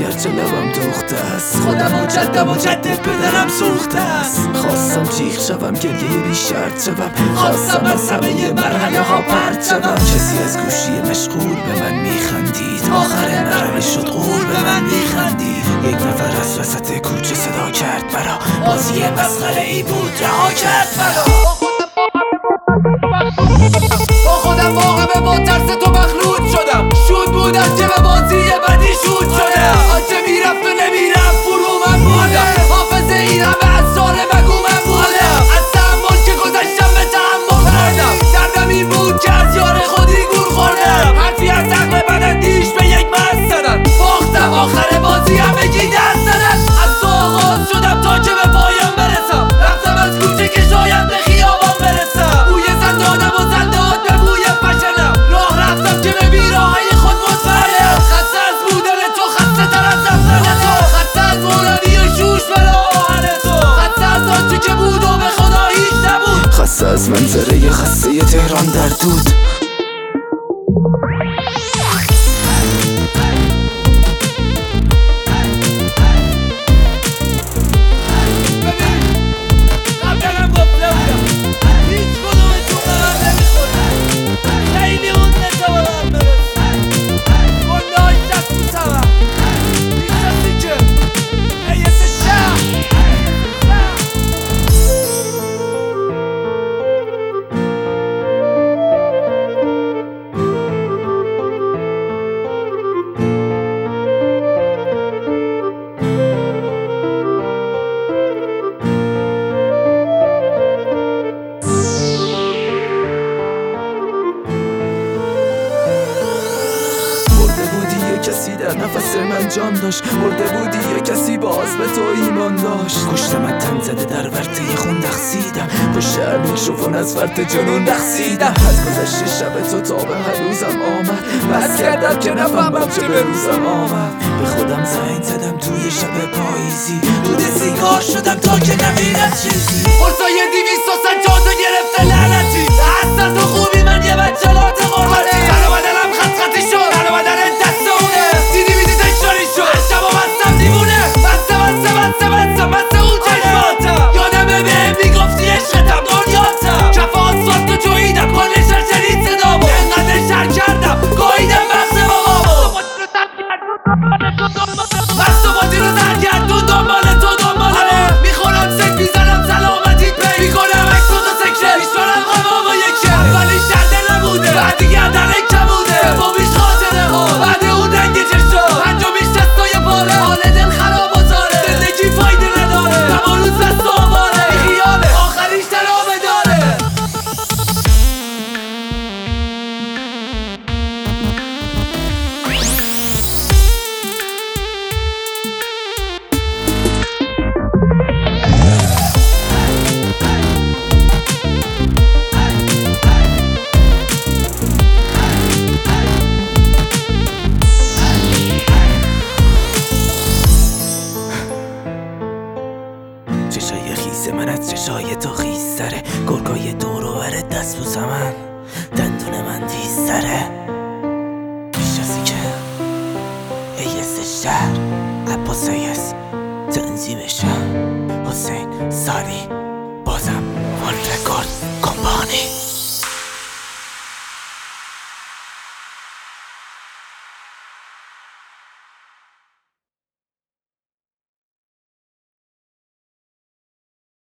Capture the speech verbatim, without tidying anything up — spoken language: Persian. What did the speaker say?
گرچه لبم دوخته است، خودم و جدم و جد پدرم سوخته است. خواستم جیغ شوم، گریه بی شرط شوم، خواستم از همه مرحله ها پرت شوم. کسی از گوشی مشغول به من میخندید، آخر مرحله شد غول به من میخندید. یک نفر از وسط کوچه صدا کرد مرا، بازی مسخره ای بود رها کرد مرا. با خودم واقعه با ترس تو مخلوط شدم، شود بود از جب بازی بدی شود شدم. آنچه میرفت و نمیرفت فرو من بردم، حافظه این همه از سال مگو من بودم. از تحمل که گذشتم به تحمل خوردم، دردم این بود که از یار خودی گور خوردم. حرفی از عقل بداندیش به یک مرد زدن، باختم آخر بازی همگی دست زدن. از تو آغاز شدم تا که به پایان برسم، رفتم از کوچه که شاید به خیابان برسم. بوی زندانم و زندان به بوی فشنم، راه رفتم که به بیراهی خود مطمئنم. خسته از بودن تو، خسته تر از رفتن تو، خسته از مولانی و شوش و راهن تو، خسته از آنچه که بود و به خدا هیچ نبود، خسته از منظره خسته تهران در دود. کسی در نفس من جان داشت، مرده بودی یه کسی باز به تو ایمان داشت. کشتمت تن زده در ورطه خون رقصیدم، پشت هر میکروفون از فرط جنون رقصیدم. از گذشت شب تو تا به هنوزم آمد، بس کردم که نفهمم چه به روزم آمد. به خودم زنگ زدم توی شب پاییزی، دود سیگار شدم تا که نمیرد چیزی. فرصای دیویست و سنجاتو گرفته لعنتی، اصلا تو خوبی من یه بچه لات غربتی. تن و بدنم خط خطی شد، تن و بدن دست اونه، دیدی بیدی تکراری شد. از شبا بستم دیوونه، بسته بسته بسته بسته بسته اون چشماتم. یادمه بهم میگفتی عشقتم دنیاتم، کف آسفالت تو جویدم، کل شهر شنید صدامو. انقدر شر کردم گاهیدم مغز بابامو، بست و بازی رو زر گردون دنبال تو دنباله. میخورم سک میزنم سلامتی پی میکنم، اکسوز و سکشه میشورم قوام و یکشه. اولی شرده نبوده، بعدی گردن کموده، سومیش خاطره ها، بعد اون رنگ چشم، پنجمیش دستای پاره. حال دل خراب و زاره، زندگی فایده نداره، تمام روز دست و آواره. خیاله آخریش ترامه داره. چشای خیس من از چشای تو خیستره، گرگای دور و بر دست بوس من، دندون من تیزتره. میشناسی که ایس شهر عباس ایس تنظیمشم.